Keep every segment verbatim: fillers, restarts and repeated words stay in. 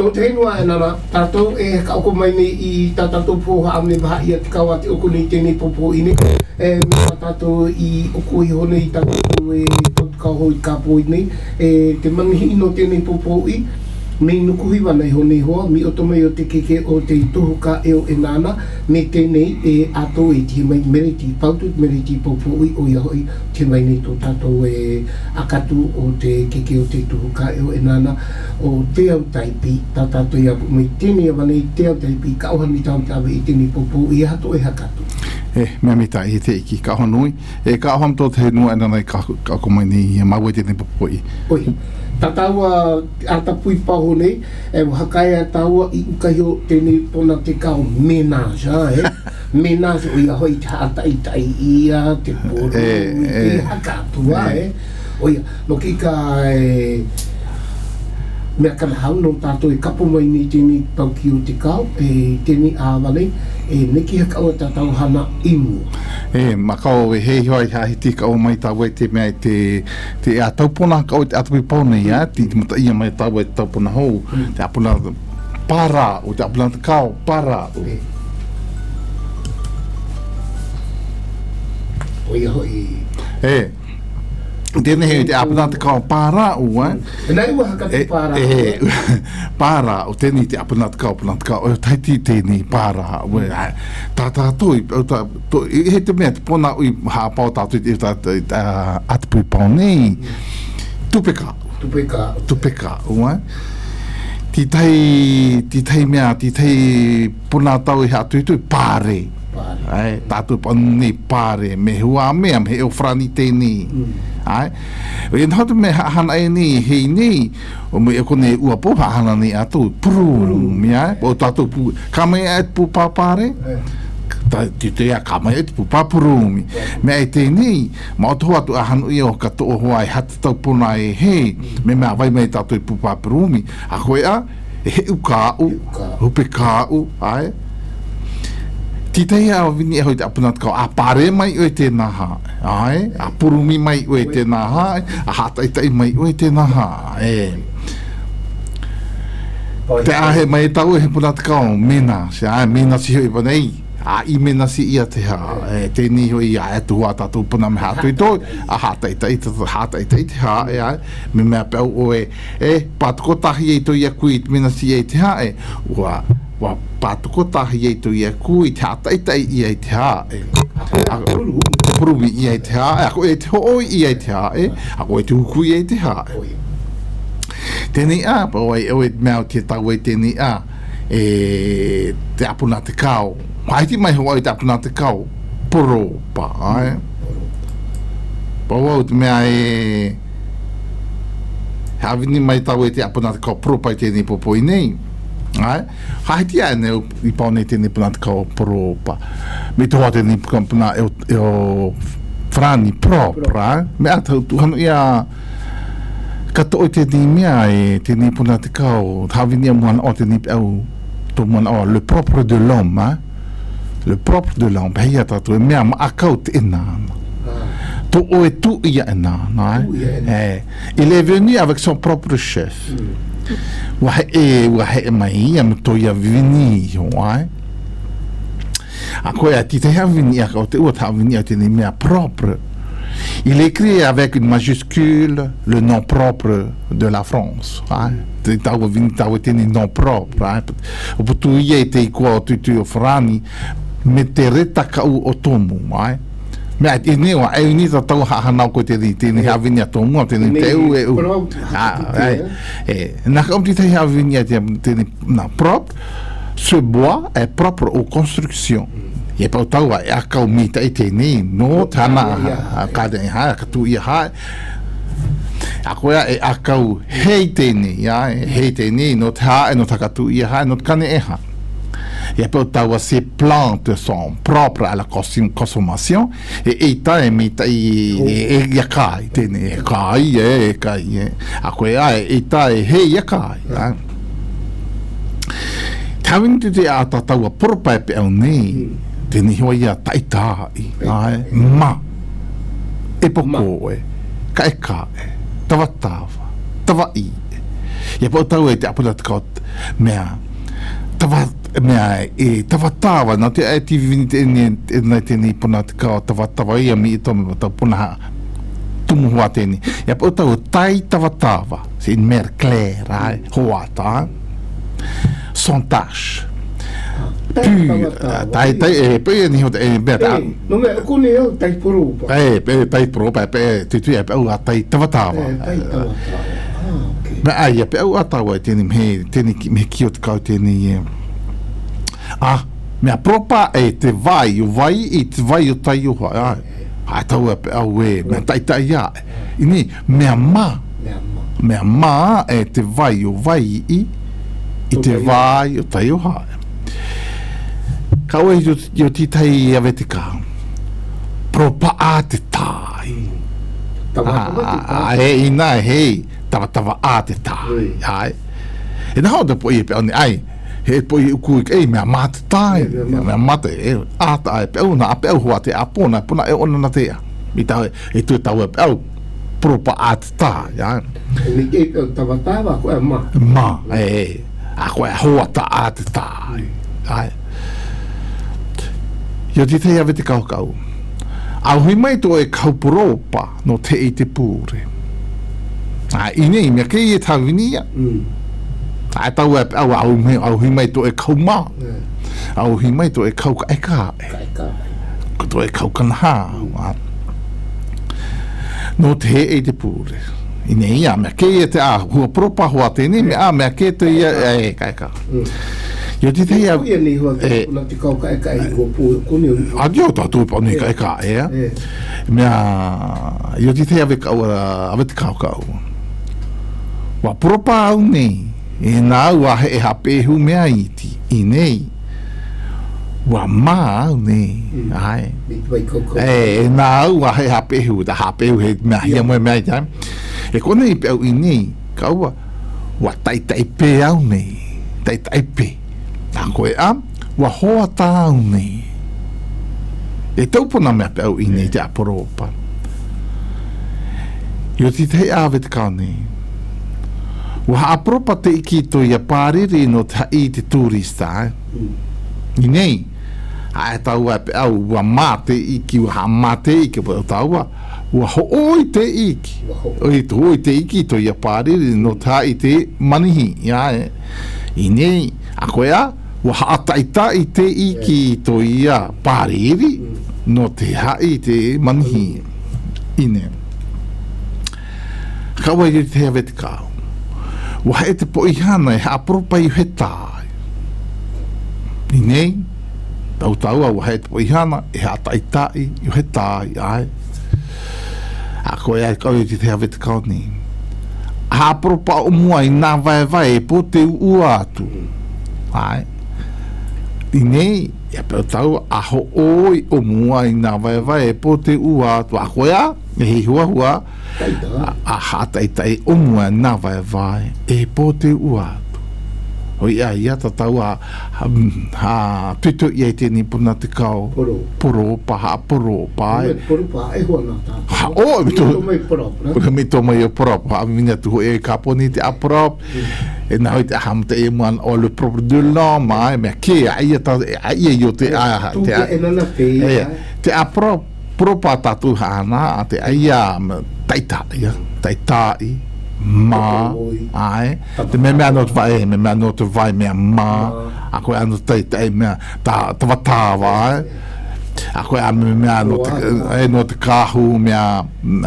tō te henua e nana, tātou e ka oko mai nei i tā tātou pōha amne baha i ati kawa te oko nei tēnei popo ine. E mea tātou i oko i hone i tātou e tōtu ka hoi ka pōi nei. E te manihi ino tēnei popo i. Me nuku hiwa nei hone hoa, mi oto mai o te keke o te tohuka eo e nana, me tēnei e ato e tia mai mereti pautut, mereti popoi o ia hoi, tia mai nei tō tātou e akatu o te keke o te tohuka eo e nana, o te au taipi, tā tātou ia mai tēnei awa nei te au taipi, ka ohani tau tawe i tēnei popoi, e hato e hakatu. E, mea mita i te iki, ka honui, e ka oham tō te nua ena nei ka ako mai nei maua tēnei popoi. Oi. Tā taua a tapui paho nei, e wahakai a taua i ukahio tēnei pona te kao menage, eh? Menage o ia hoi te hata i tai ia, te poro, i te hakatua, eh? Oia, no ki ka e... mea kana hau no tātou e kapo mai ni tēnei pauki o te kao, e tēnei āwane, e neki haka o tātou hana imu. E, makao e hei hoi hahi ti ka o mai tāua e te mea te te a taupona ka o te atupi paune ia, ti te mata ia mai tāua e taupona hou, te apuna para o te apuna te kao, para o. Oia hoi. E, tēnei hei te apuna te kao para o, eh? E nei ua haka te para. E, para o tēnei te apuna te kao, apuna te kao, o taiti tēnei para o, tā tātou, i he te mea te pona ui hāpau tātou i tā atupui pau nei, tupeka. Tupeka. Tupeka, o, eh? Ti tai, ti tai mea, ti tai puna tau i hātui tui, pāre. Ai, tātou pani pāre, me hua mea, me o frani tēnei. Ai, e nātu me hana e ni, hei ni, o me e kone ua po hana ni ato, puru, mea, o tātou pu, ka mai e pu pāpare? Ti te ea, ka mai e pu pāpurumi. Mea e tēnei, ma o tohu atu a hanu i o ka toa hoa e hata tau puna e hei, me mea vai mai tātou i pu pāpurumi. A koe a, e he u kāu, hupe kāu, ai, ti te ia o vini e hoi te apuna te kau, a pare mai oi tēnā hae, ai, a purumi mai oi tēnā hae, a hataitai mai oi tēnā hae, e. Te ahe mai tau e he puna te kau, mena, se ai, mena si hoi panei, a i mena si ia te ha, e, tēni hoi a e tuhua tātou puna me hātui toi, a hataitai, hataitai te ha, e ai, me mea pēu o e, e, pātuko tahi e toi a kui, mena si e te ha, e, ua, wa pātuko tahi e tu i a kui, te hataitai i a te ha, e. Te purumi i a te ha, e ako e te hoi i a te ha, e. Ako e te huku i a te ha, e. Tēnei a, pa oi e mea te tau e tēnei a, e te apuna te kao. Haiti mai hoa i te apuna te kao, poro pa, e. Pa oi te mea e, hawini mai tau e te apuna te kao, poro pa i tēnei popoi nei. Ai, haiti a ne i pau nei tēnei puna te kao poropa. Me toa tēnei puna e o, e o frani propra, me atau tuhanu ia kato o tēnei mea e tēnei puna te kao, hawini a muana o tēnei au, tō muana o, le propre de l'homme, le propre de l'homme, hei a tātou e mea ma akau te enana. Tō o e tu ia enana, eh. Il est venu avec son propre chef. Wahe e, wahe e mai, ia me toi a vini, ai. A koe a ti te hea vini, a o te ua ta vini a tēnei mea propre. Il écrit avec une majuscule le nom propre de la France, ai. Te tau a vini tau e tēnei nom propre, ai. O putu ia e te ikua o tuitu o Frani, me te reta ka u o tomu, ai. Mea, e newa, e unita tau hahanau koe tēnei, tēnei hawini a tōmua, tēnei te u e u. E, naka om tēnei hawini a tēnei, na, propre, ce bois est propre aux constructions. E pau tau a, e akau mita e tēnei, no, tāna, a kāde e hae, a katu i a hae. A koea e akau hei tēnei, hei tēnei, no te hae, no ta katu i a hae, no te kane e hae. Et puis, ces plantes sont propres à la consommation. Et état et mita et yakai, tene kai e kai e. A koe ai état e he yakai. Tawin te te a tatau a poropa e pe au nei. Tene hoa ia taitai. Ma. E poko e. Ka e ka e. Tawa tawa. Tawa i e. E po tau e te apura te kaut. mea tawa mea e tawatawa na te ai tivini te nei te ni puna te kao tawatawa ia mi i tomi tau puna tumu hoa tēni ia pa utau tai tawatawa se in mer clair ai hoata sontage pure tai tai e pe ni hot e beta no me ku ni o tai propa e pe tai propa pe te tu e pe o tai tawatawa tai tawatawa ah okay me ai pe o atawa tēni me tēni me ki o te kau tēni ah me propa e te vai o vai i te vai o tai o ai ai tau e pe au e me tai tai ia ini me ma me ma e te vai o vai i i te vai o tai o hai kau e yo ti tai ave te kau propa a te tai e ina hei tawa tawa a te tai ai e na hau te po i pe au ni ai he po i uku e mea mate tai mea mate e a tai pe au na a pe au hua te a pona pona e ona na te mi tau e tu tau e pe au propa a te tai ai ni e pe tawa tawa ko e ma ma e a ko e hua ta a te tai ai yo ti te ave te kau kau au hui mai to e kau propa no te i te pūre a ine mea ke i e tawini ia ai tau e au au mai au hi mai to e kau ma au hi mai to e kau ka e ka ko to e kau kana ha no te e te pure ine ia me ke e te a hua propa hua te ni me a me ke te ia e ka e ka yo ti te ia ia ni hua na te kau ka e ka i hua pu ku ni a dio ta tu pa ni ka e ka e me a yo ti te ia ve ka ave te kau kau wa propa au nei e nā ua he e hapehu mea iti i nei wa mā au nei ai e nā ua he hapehu da hapehu he mea hia moe mea iti e kone i pe au i nei ka ua wa tai tai pe au nei tai tai pe a koe a wa hoa ta au nei e taupona mea pe au i nei te aporopa yo ti te ave te kao nei wa apropa te iki to ia pariri no ta i te turista i nei a e tau a pe au wa mate iki wa mate iki pa tau wa ho oi te iki oi to oi te iki to ia pariri no ta i te manihi ia e i nei a koe a wa ataita i te iki to ia pariri no te hai te manihi i nei kawa i te hea vete kau wa he te po i hana e apropa i he tai i nei tau tau wa he te po i hana e ha tai tai i he tai ai a koe ai kau i te hea vete kau ni a apropa o mua i nā vai vai e po te ua atu ai i nei e pe tau a ho oi o mua i nā vai vai e po te ua atu a koe a e hi hua hua a hata i tai o mua nā vai vai e po te ua atu o ia ia ta tau a ha tuitu i e tēni puna te kau poro pa ha poro pa poro pa e hua nā tā ha o mi tō mi tō mai o poro pa a mina tu e kaponi te a poro e nā hoi te aham te e muan o le propre de l'homme ai mea ke a ia ta a ia i o te a te a poro poro pa tatu hana a te a ia taita ia taitai ma ai te me me anot vai me me anot vai me ma a koe anot taitai me ta tawatawa ai a koe a me me anot e no te kahu me a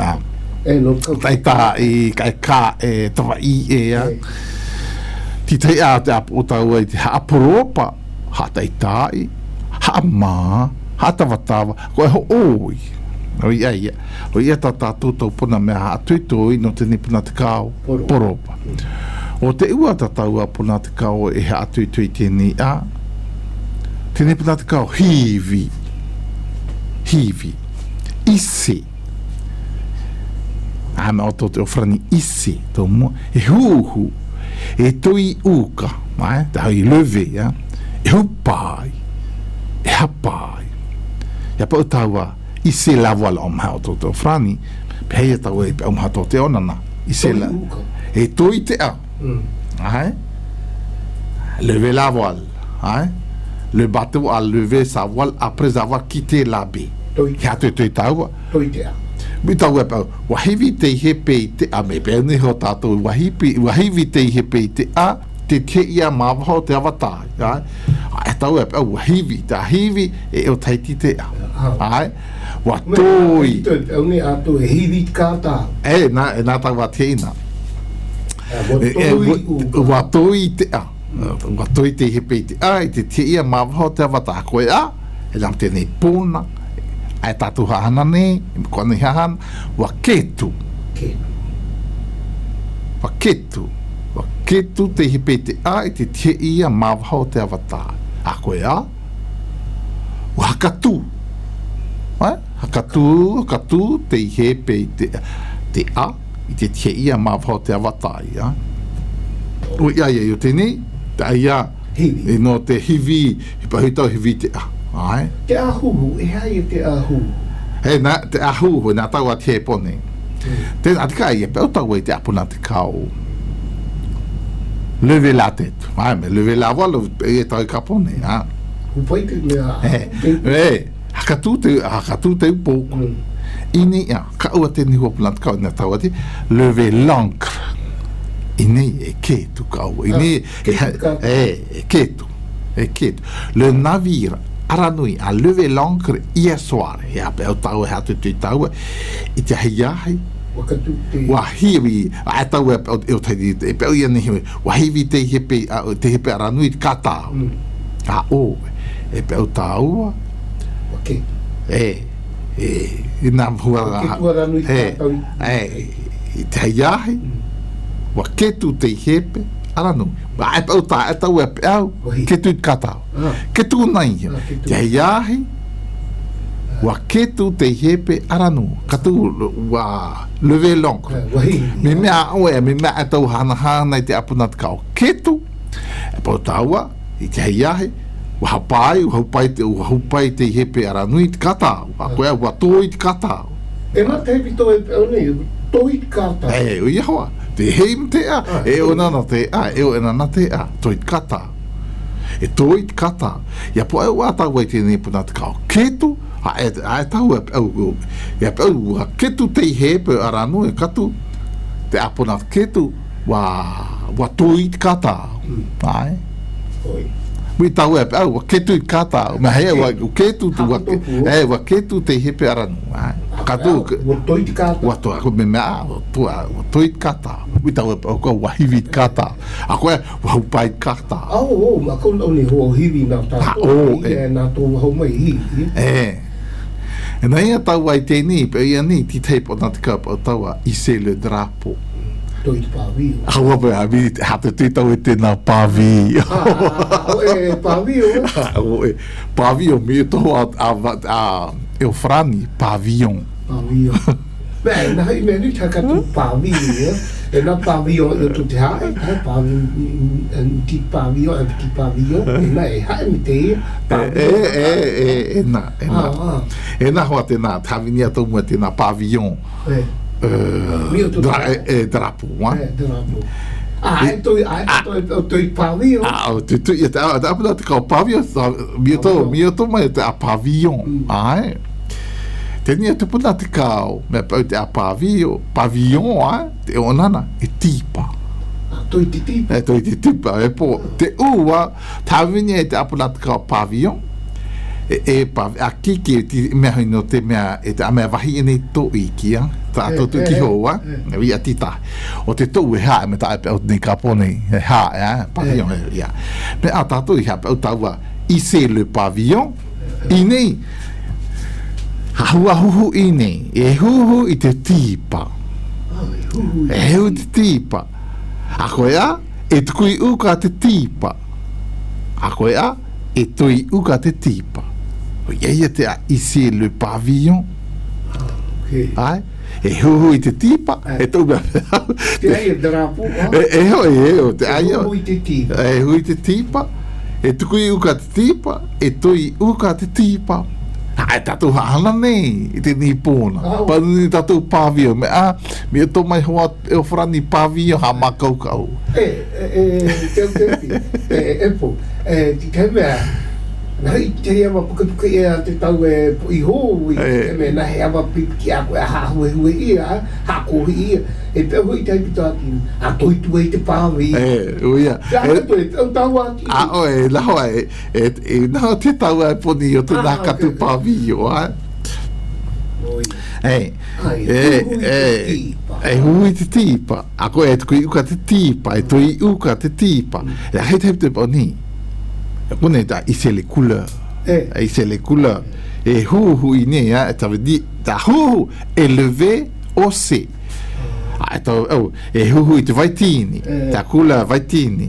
taitai kai ka e tawa i e a ti te a te apota ua te haporopa ha taitai ha ma ha tawatawa koe ho oi o ia ia o ia ta tātou tau puna mea ha atuitoi no te nipuna te kao poropa o te ua ta taua puna te kao e ha atuitoi tēnei a te nipuna te kao hivi hivi isi a me o tō te ofrani isi tō mua e huhu e toi uka mai te hau i leve ja? E hupai e hapai ia pa o taua i se lavo ala o maha o tō te ofrani pe hei e tau e pe au maha tō te onana i se la e toi te au ai lever la voile, hein? Le bateau a levé sa voile après avoir quitté la baie. Kia te te taua. Toi te a. Mi tau e pau, wahivi te he pei te a, me pēr ni ho tātou, wahivi, wahivi te he pei te a, te te ia māwaho te avatai, ai? E tau e pau, wahivi, te hivi e o taiti te a, ai? Wa toi. Au ne ato e hivi kātā. E, nā, e nā tau wa te ina. Wa toi te a, wa toi te he pei te a, te te ia māwaho te avatai, koe a, e lam te nei pōna, ai tatu hahana ne, kone hahana, wa ketu. Wa ketu. Wa ketu te hipe te a, te te ia mawahau te avatai. A koe a? Wa hakatu. Ai? Hakatu, hakatu te hipe te, te a, i te te ia mawahau te avatai. O ia ia i o tēnei, te aia, e no te hivi, i pahutau hivi te a. Ai. Te ahuhu, e hai te ahuhu. He, na, te ahuhu, nā tau a te pone. Tēnā, atika ia, pēo tau e te apuna te kau. Leve la tetu. Ai, me leve la wala, e tau i ka pone. Upai te mea. E, hakatu te, hakatu te upo. Ini, ia, ka ua te niho apuna te kau, nā tau a te, leve l'ancre. Ini, e ketu kau. Ini, e, e ketu. E ketu. Le navire, Aranui a levé l'ancre hier soir. E a pēo tau e hatu tui tau i te heiahi. Wa hiwi, a tau e pēo teiri, e pēo ia nehi, wa hiwi te hepe, te hepe Aranui ka tau. A o, e pēo tau. Ok. E, e, i nā hua. Ke tu Aranui ka tau. E, i te heiahi, wa ketu te hepe Aranui. Ba e pau ta e tau e pēo, ke tu katau. Ke tu nai, te heiahi, wa ke tu te hepe Aranu. Ka tu wa leve l'ancre. Me mea oe, me mea e tau hana hana i te apuna te kau. Ke tu, e pau taua, i te heiahi, wa hapai, wa haupai te, wa haupai te hepe Aranui te katau. A koea, wa toi te katau. E mā te hepi toi e pēo nei, toi te katau. E, o ia hoa. Te heim te a, e o nana te a, e o nana te a, toi te kata. E toi te kata. Ia po au atau ai tēnei puna te kao. Ketu, a e, a e tau e au, ia pe au, a ketu te hepe Aranu e katu, te apuna ketu, wa, wa toi te kata. Ai? Oi. Mi tau e au, wa ketu te kata. Ma hea, wa ketu, wa, e, wa ketu te hepe Aranu. Ai? Katu, wa toi te kata. Wa toi, ako me mea, wa toi te kata. Mi tau e au, wa hivi te kata. Ako e, wa hupai te kata. Au, au, ma kau nau ni hoa hivi nā tātou. E nā tō hau mai hivi. E. E nā ia tau ai tēnei, pe ia ni, ti teipo nā te kapa o taua, i se le drapo. Toi te pāwio. Aua pe, a mi, hata tui tau e tēnā pāwio. O e pāwio. O e, pāwio, mi e tō a, a, e o frani, pāwion. Pāwio. Beh, nā hei mea ni taka tu pāwio, e nā pāwio e tu te hae, hae pāwio, ti pāwio, e ti pāwio, e nā e hae mi te e, e, e, e, e nā, e nā. E nā hoa te nā, tāwini a tō mua te nā pāwion. E. Dra, e, drapo, wa? E, drapo. Ah, e toi, a toi, toi pavio. Ah, tu tu, e ta, ta apuna te kau pavio, mi to, mi to mai te a pavillon. Ai. Tenia te puna te kau, me pa te a pavio, pavillon, ai, te onana, e tipa. Ah, toi te tipa. E toi te tipa, e po, te ua, ta vini e te apuna te kau pavillon. E, e pa, a kiki e ti mea hino te mea, e te a mea wahi e nei tō i kia, ta ato tu ki hoa, e wia tita. O te tō e hae me ta e pe au nei kapone, e hae, eh, pavillon, e ia. Me a tātou i hae pe au taua, i se le pavillon, i nei, ha hua huhu i nei, e huhu i te tipa. E hu te tipa. A koe a, e tukui uka te tipa. A koe a, e tui uka te tipa. O ia te a isi le pavillon. Ai? E huhu i te tipa, e tau mea. Te ai e drapo, e ho, e ho, te ai o. E huhu i te tipa. E huhu i te tipa, e tukui uka te tipa, e tui uka te tipa. ai tatu hana nei i te ni pōna Oh. pa ni tatu pāvio me a me o tō mai hoa e o whrani pāvio ha makau kau E, e, teo teo ti, e, e po, e, ti te mea, nai te hea ma pukapuka ia te tau e po i hō, i te mea, na hea ma pipiki a koe a hahue hue ia, ha kohi ia, e peo hui tai pita ati, a toi tu e te pāwi. e uia Ka hata toi, tau tau ati. a o e lahoa e e e naho te tau ai poni o te Ah, nā okay, katu okay. pāvio ai Oi. Ei, Ai, e, hui te e, tipa. e hui te tipa. A koe e tukui uka te tipa, e tui uka te tipa. E hei te te pao ni. E kone ta ise le kula. E, E ise le kula. E hu hu i ne, e tawe di, ta hu hu, eleve o se. A e tau, au, e hu hu i te vaitini. E. Ta kula vaitini.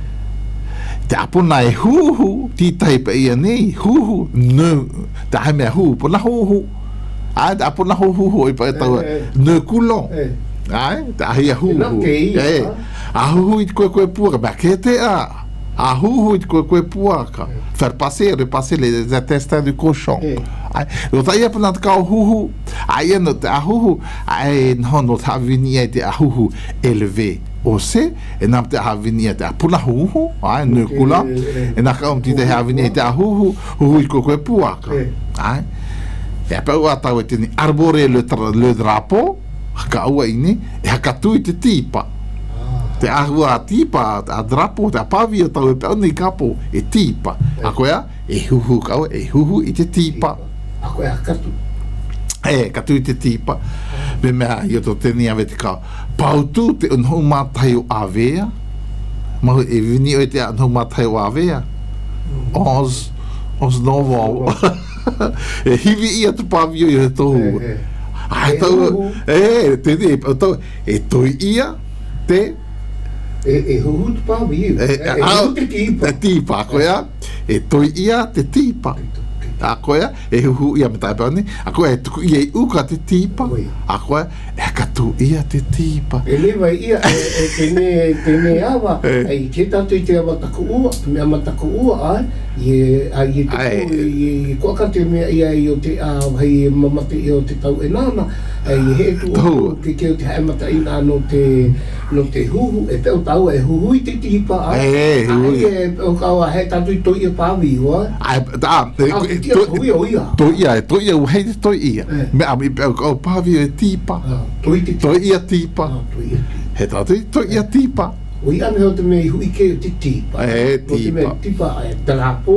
Te apuna e hu hu, ti taipa ia nei, hu hu, nu, ta hai mea hu, puna hu hu. Ai, ta apuna hu hu hu, i pa e tau, E, e. nu kulong. e, Ai, ta hia hu E nā hu. ke ia, E, ha? a hu hu i te koe koe puaka, ma ke te a. A hu hu i te koe koe puaka. Faire passer, repasser les intestins du cochon. E. Ai, o ta ia puna te kao hu hu. Ai, e no te a hu hu. Ai, no no ta vini e te a hu hu élevé. O se, e nam te a vini e te a puna hu hu. Ai, nu E, kula. e, e. E nā ka om ti te a vini e te a hu hu. Hu hu i te koe koe puaka. E. Ai. E pau a tau e tini arbore le, tra, le drapo, haka aua ini, e haka tui te tipa. Te ahua a tipa, a drapo, te apavi o tau e pau nei kapo, e tipa. A koea, e huhu kau, e huhu i te tipa. a koe a katu. E, ka tui te tipa. Me mea, i o to teni ave te kau. Pautu te unhou mātai o avea. Mahu e vini o e te unhou mātai o avea. Oz, Oz novo. E hivi ia te pāvio i he tohu. E, e. Ai E tau, huhu. e, te te, e tau, e toi ia, te, E, e huhu te pāwi iu. e, E, e huhu te tipa. te tipa, a koea, e toi ia te tipa. A koea, e huhu ia me tai pauni, a koea, e tuku ia i uka te tipa, Oi. a koea, e katu ia te tipa. E lewa ia, e, e tene, tene awa, E. e i te tatu i te awa taku ua, me ama taku ua, ai, i e, ai, i te Ai. ko, i e kuaka te mea ia i o te a, hei mamate i o te tau e nana, e i he tu Tau. o ke ke o te haemata ina no te, no te huhu, e peo tau e huhu i te tipa, ai, E, huhu. ai, e peo kaua he tatu i toi e pāwi ua, Ai, ta, e, a, e, te tia toi o ia, toi ia, e toi ia, uhei te toi ia. E. Me ami, pēu kau pāvio e tipa. Ah, toi te tipa, Toi ia tipa. Ah, toi e tipa. He tatu, toi ia tipa. O i ane ho te mea i hui ke o te tipa. E, O te mea tipa. tipa e talapo,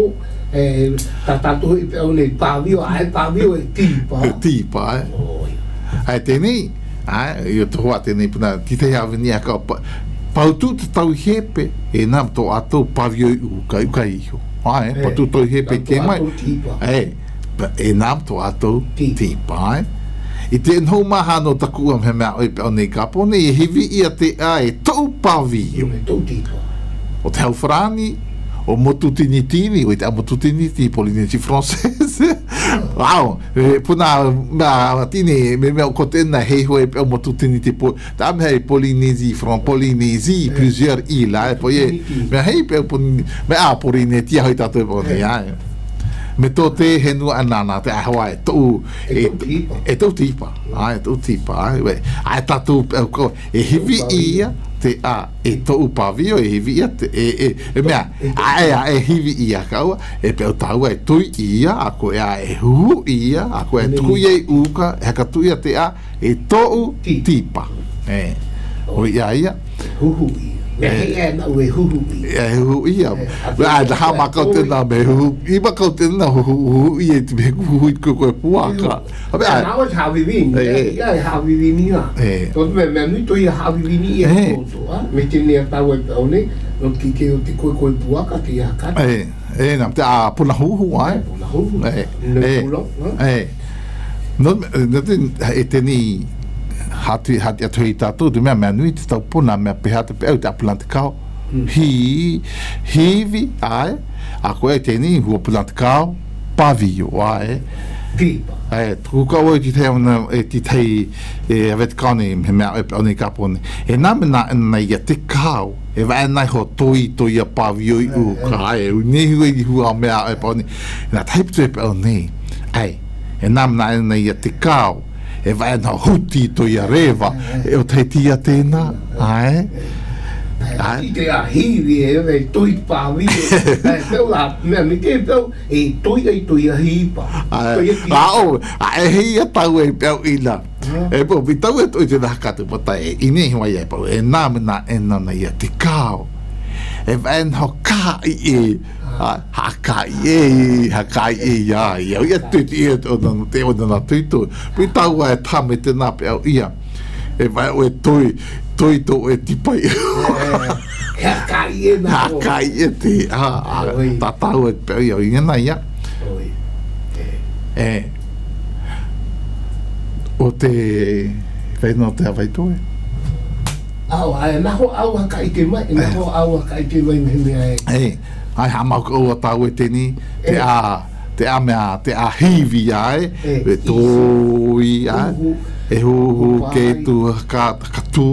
e ta tatu i pe au nei pāwio, ai pāwio e tipa. E tipa, e. Oi. Ai tēnei, ai, i o te hoa tēnei puna, ki te hawini a kau, pa- pautu te tau hepe, e nām tō atou pavio i uka, uka iho. Ai, E, pautu tau hepe tau ke mai. atou tipa. E, pa- e nām tō atou Tipa. tipa, ai. I te nhou maha no taku am he mea oi pe au nei kapo, nei e hivi ia te a e tau pavio. Me tau tipa. O te hauwharani, o motu tini tini, o i te a motu tini tini, Polynésie Française. Wow, e, puna, mea, tini, me mea o kotena, hei hoe pe o motu tini te po, ta me hei Polynésie, Fran, Polynésie, plusieurs îles, ai, po ye, Tini-tini. mea hei pe o, Poly- mea a Polynésia hoi tato e po nei, ai. Me tō te he nua anana, te ahawa e tōu, E tau tipa. e tau tipa, ai, e tau tipa, ai, we, ai tatu, e, ko, e hivi ia, te a, e tōu pavio, e hivi ia, te, e, e, e mea, ai, ai, e hivi ia kaua, e peo taua, e tui ia, a koe a, e hu ia, a koe e tuku ia i uka, e haka tui ia te a, e tōu Tipa. tipa, e, o ia ia, Huhu ia. Me hei e nau e huhu ia. e hu ia, E, we a, da hama kau tēnā me hu, i ma kau tēnā hu, hu, hu, ia, te me hu, i koe koe puaka, a me Ia a, nau e hawiwini, E, e. ia e hawiwini ia. E. Tō me mea nui toi e hawiwini ia E. tōtō, a? Me tēnei a tau e pēo nei, no ki ke o te koe koe puaka te ia kata. e, e, nā, te a puna huhu, ai, Puna huhu. e, Ne e, pulo, ha? e, no, no, te, e tēni, hati, hati atu i tātou, te mea mea nui te tau puna, mea peha te pēu te apulante kau, hi, hivi, ai, a koe tēni, hua pulante kau, pavio, ai, Tipa. e, tuku kau e ti te ona, e ti tei, e avet kaone, he mea e pēu nei kapone, e nā mena ina ia te kau, e vai nai ho toi toi a pavio i u, ka ai, u nehi ui hua mea e pēu nei, nā taiputu e pēu nei, ai, e nā mana e nei a te kao, e vai ana huti to ia rewa, e o te tia tēnā, ai? I te a hiwi e e toi pāwi e pēu la mea mi te pēu e toi ei toi a hipa a o a e hei a tau e pēu ina e pō mi tau e toi te nakatu pata e ine hiwa ia pau e nā mena e nana ia te kao e vai ana kā i e haka i e haka i e ia ia ia tuti e te o nana tuitu mi tau e tame te nā pēu ia e vai o e toi toi to e tipai haka i e nā haka i e te tatau e pēu ia i ngana ia e o te whaino te awai toe au ai naho au haka i te mai naho au haka i te mai me mea e ai ha mau ko tau e teni te a te a mea te a hivi ai e toi ai e hu ke tu ka ka tu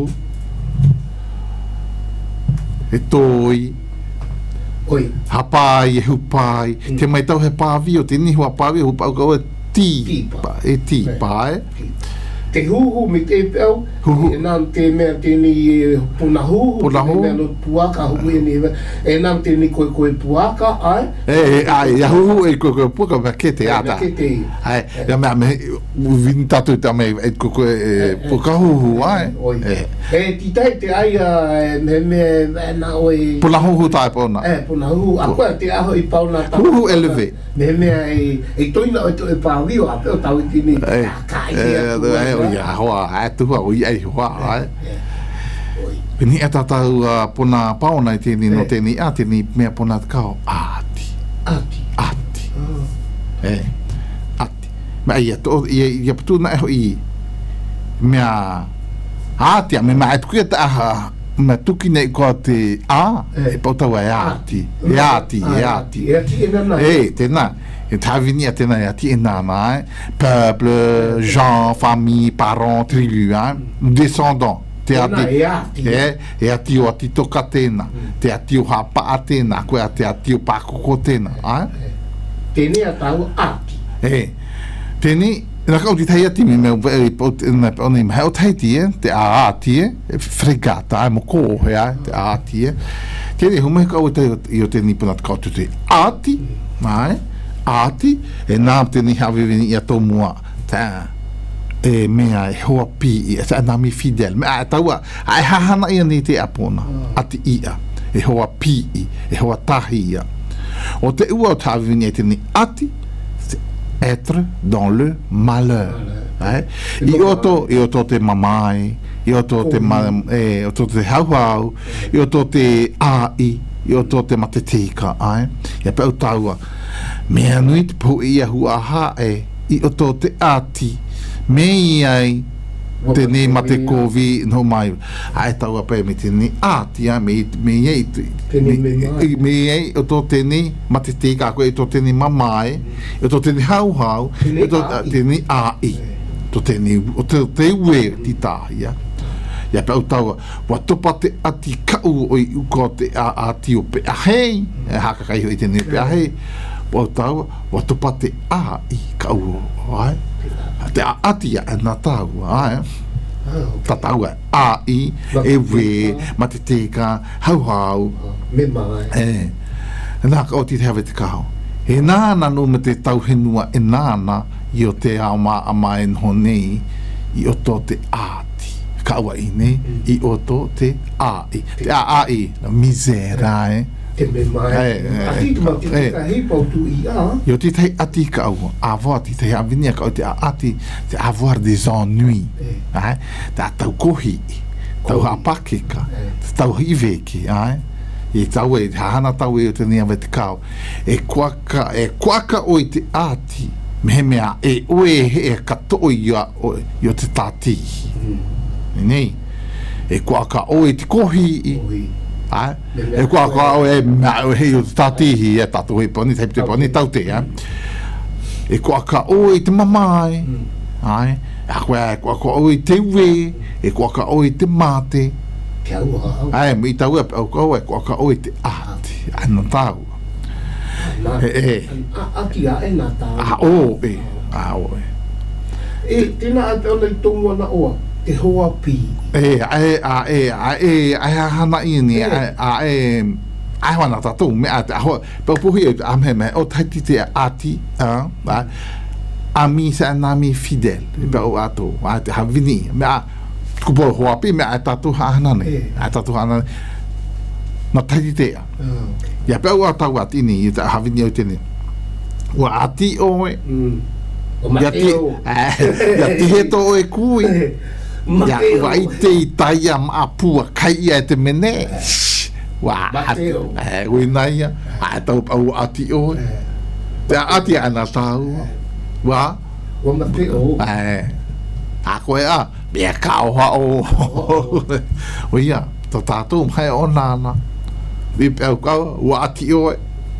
e toi oi hapai e hupai mm. te mai tau he pāwi o te nihu a pāwi hu pau kau e ti e ti pae te huhu me te pēu e nām te mea tēni puna huhu puna huhu mea no puaka huhu e ni e nām tēni koe koe puaka ai e e ai ia huhu e koe koe puaka mea ke te ata ai ia mea me vini tatu ta me e koe koe puaka huhu ai e titai te aia me me na oi puna huhu tae pona e puna huhu a koe te aho i pauna huhu eleve me mea e toina o te pāwio a pēo tau i tini ka i ia hoa ai tu hoa oi ai hoa ai pini e tatau pona paona i tēni no tēni a tēni mea pona kao ati ati ati e ati mea ia to ia putu na e hoi mea ati a me mea e pukia ta aha mea tuki nei koa te a e pautau e ati e ati e ati e ati e nana e tēnā e tāwini a tēnā e ati e nāna peuple, gens, famille, parents, tribu descendant te ati e e ati o ati toka tēnā te ati o hapa a tēnā koe a te ati o pākoko tēnā tēne a tau ati e tēne na kau ti tai ati me me o nei me o tai ti e te a ati e fregata e mo ko he a te a ati e tēne hume kau te i o tēni puna kau tu te ati mai ati e nā te ni hawewini i a tō mua tā e mea e hoa pi i e tā nami fidel mea e taua a e hahana ia ni te apona ati ia e hoa pi i e hoa tahi ia o te ua o tā hawewini e te ni ati être dans le malheur i oto i oto te mamai i oto te e oto te hauhau i oto te ai i oto te matetika ai ia pau taua mea nui te pou ia hua ha e i oto te ati me iai te ne mate kovi no mai ai taua pe me te ne ati a me me iai me iai oto te ne mate te ka koe oto te ne mamai oto te ne hau hau oto te ne ai to te ne oto te ue ti tahia ia pe taua wa topa te ati kau o i uko te ati o pe ahei e haka kai hoi te ne pe ahei o tau wa topa te a i kau ai te a ati a na tau ai ta tau a i e we ma te te ka hau hau me mai e na ka o ti te hawe te kau e nāna no me te tau henua e nāna i o te ao ma a mai no nei i o to te ati kaua i nei i o to te a i te a a i misera e te me mai ati tu mau te ka hei pau tu i a yo te tei ati ka au avoir te tei avinia ka te ati te avoir des ennuis ai ta tau kohi tau hapakeka tau hiveki ai e tau e hana tau e o te nia te kau e kuaka e kuaka o i te ati me mea e oe e kato i o te tati nei e kuaka o i te kohi ai e kwa kwa o e ma o he o tatihi e tatu e poni te poni tau te e kwa ka o i te mamai ai a kwa kwa kwa o i te we e kwa ka o i te mate ai mi tau e kwa kwa ka o i te ati ana tau e e aki a e na tau a o e a o e tina a te ona i tongu ana oa te hoa pi e a e a e a e a hana i ni a e ai wana tatu me a te ho pe puhi a me me o taiti te ati a a mi sa na mi fidel pe o ato a te havini me a kupo ho api me a tatu ha na ne a tatu ha na na taiti te ya pe o ata wa tini ta havini o tini wa ati o e ya ti ya ti he to e kui ya wa i te tai am apua kai e te mene wa eh we naia a tau au ati o te ati ana tau wa wa mateo eh a koe a me ka o ha o o ia to tatu mai ona na vi pe ka wa ati o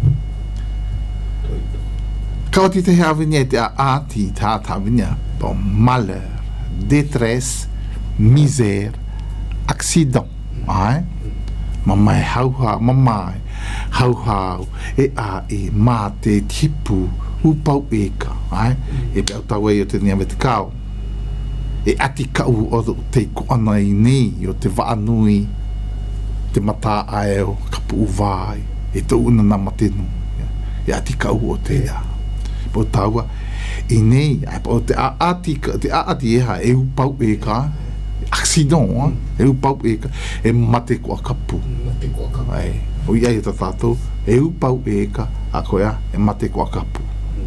ka ti te havine te ati ta ta vinia bon malheur détresse misère accident ai mamai hauha mamai hauhau e a e mā te tipu upau e ka ai e pe tau e o te nia me te kau e ati kau o te koana i nei o te vaanui te mata ae o kapu uvai e te una na matenu e ati kau o te a po taua i nei po te a ati te a ati e ha e upau e ka accident e upau e ka e mate kua kapu mate kua kapu ai o ia i ta tātou e upau e ka a koea e mate kua kapu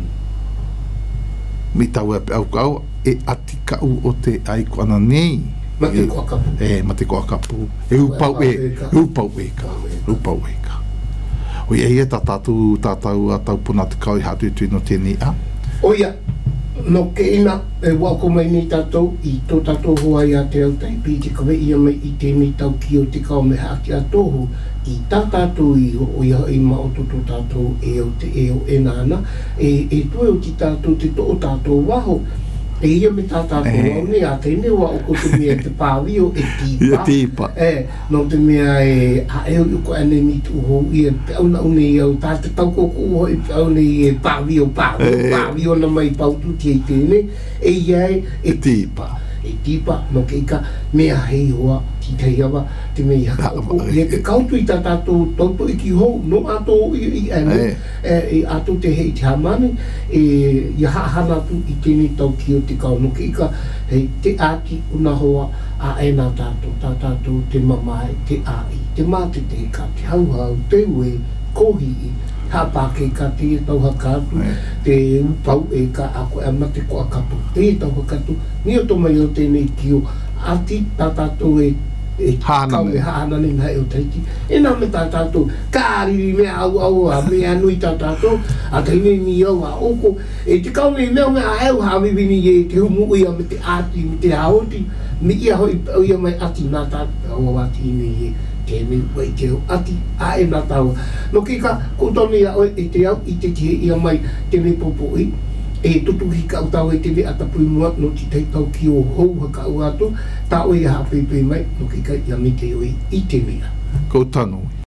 mi tau e au kau e ati kau o te ai koana nei mate kua kapu e mate kua kapu e upau e e upau e ka upau e ka o ia i ta tātou tātou a tau puna te kau i hatu i tui no tēnei a o ia no ke ina e wako mai ni tātou i tō tātou hoa i a te au taipi te kawe ia mai i tēnei tau ki o te kao me haki a tōhu i tā tātou i o ia i maoto tō tātou e o te e o e nāna e, e tō o ti tātou te tō o tātou waho e ia me tā tātou au ne a tēne wa o ko te mea te pāwio e tīpa tīpa e no te mea e a eo i ko ane mi tu ho i e peauna une i au tā te tau koko ho i peauna i e pāwio pāwio pāwio na mai pautu ti e tēne e iai e tīpa e tīpa no ke ika mea hei hoa ti te hiawa te mea i haka o i e te kautu i tā tātou tautu i ki hou no ato i i ane e ato te hei te hamane e i hahana tu i tēnei tau ki o te kau no ke ika hei te ati una hoa a e nā tātou tā tātou te mamai te ai te mate te ka te hauhau te ue kohi i hapa ke ka te tau hakatu te upau e ka a koe a mate ko a kapu te tau hakatu ni o to mai o tēnei ki o ati tā tātou e e kau e hānane mai o teiti e nā me tā tātou kāriri mea au au a mea nui tā tātou a teine mi au a oko e te kau me mea mea a eu hawibini e te humu ia me te ati me te haoti me ia hoi au ia mai ati nā tātou au ati ine e tēnei wai te o ati a e nā tāua no ki ka kutoni a oi e te au i te tie ia mai tēnei popo i e tutuhi ka au tau e tēnei atapui mua no ti tei tau ki o hou haka au atu tā oi e hapepei mai no ki ka ia me te oi i tēnei ko tanu